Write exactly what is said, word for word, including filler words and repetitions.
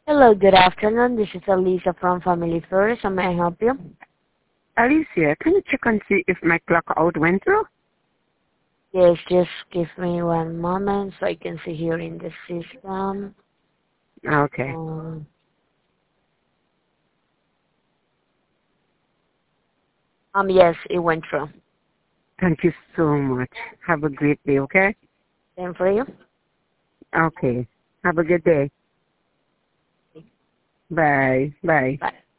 Hello, good afternoon. This is Elisa from Family First. How may I help you? Alicia, can you check and see if my clock out went through? Yes, just give me one moment so I can see here in the system. Okay. Um, um, yes, it went through. Thank you so much. Have a great day, okay? Same for you. Okay. Have a good day. Bye. Bye. Bye.